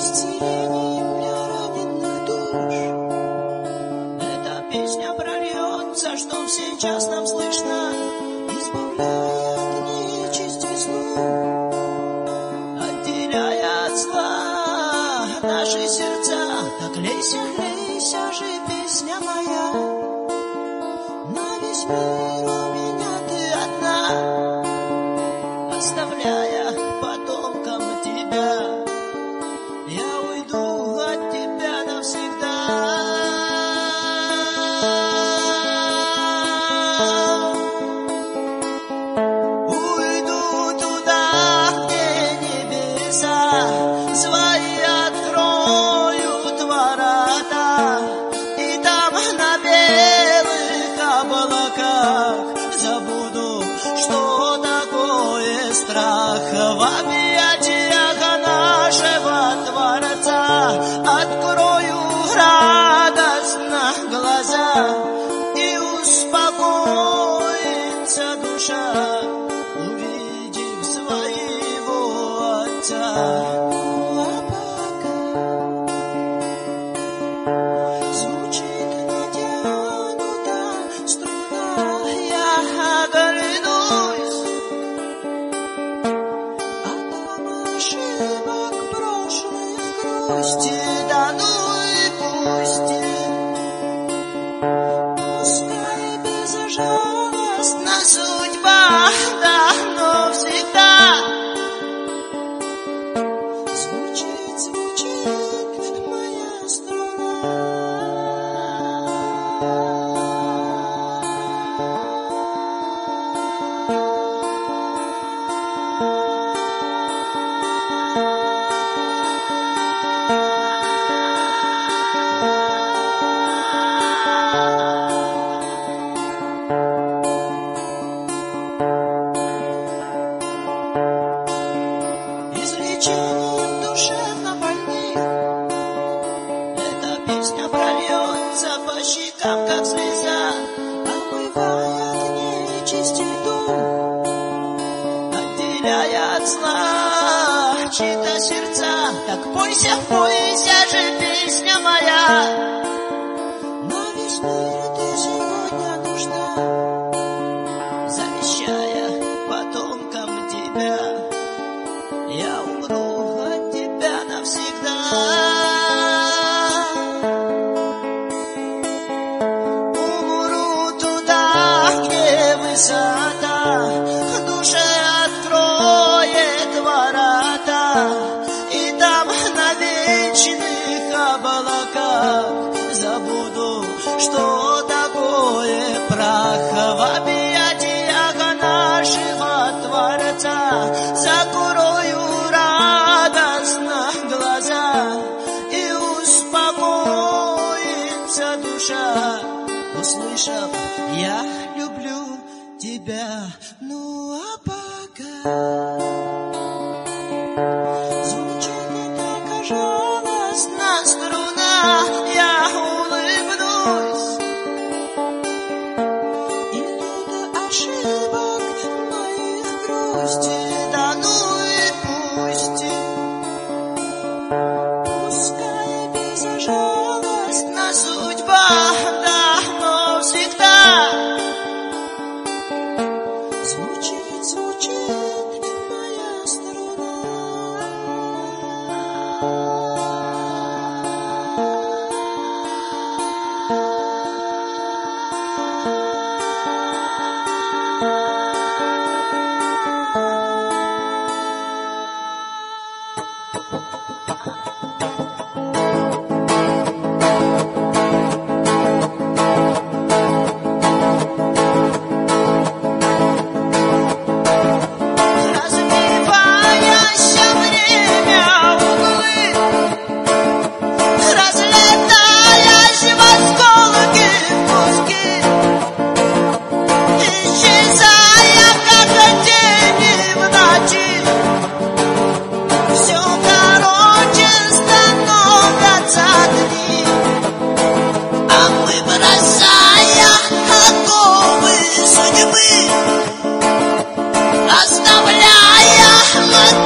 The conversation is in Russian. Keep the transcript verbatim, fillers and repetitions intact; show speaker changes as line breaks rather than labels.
исцелением для раненых душ. Эта песня прольется, что сейчас нам слышно, избавляя от нечисти злу, отделяя от зла наши сердца. Так лейся, лейся же, песня моя, на весь мир у меня ты одна, оставляя потомкам тебя. Я уйду от тебя навсегда. Уйду туда, где небеса свои откроют ворота, и там на белых облаках забуду, что такое страх. В объятиях нашего Творца открою радостно глаза, и успокоится душа, увидев своего Отца. Звучит натянута струна, я оглянусь, а там ошибок прошлых грусти, да ну и пусть. Пускай безжалостна судьба, да, но всегда звучит, звучит моя струна. Излечением душевно больных эта песня прольется по щекам, как слеза, омывая от нечисти дум, отделяя от зла чьи-то сердца. Так пойся, пойся же, песня моя, на весь мир ты сегодня нужна, завещая потомкам тебя. Я умру от тебя навсегда. Умру туда, где высота душе откроет ворота, и там на вечных облаках забуду, что такое прах. В объятиях нашего Творца закрою радостно глаза, и успокоится душа, услышав: я люблю тебя. Ну а пока звучит не только жалостно струна, я улыбнусь, и тут ошибок моих грусти, да ну и пусть. Пускай безжалостна судьба, да, но всегда звучит, звучит моя струна. Разбиваясь время углы, разлетаясь в осколки, в куски, исчезая, как тени в ночи, все короче становятся дни, а мы, бросая оковы судьбы, оставляя мы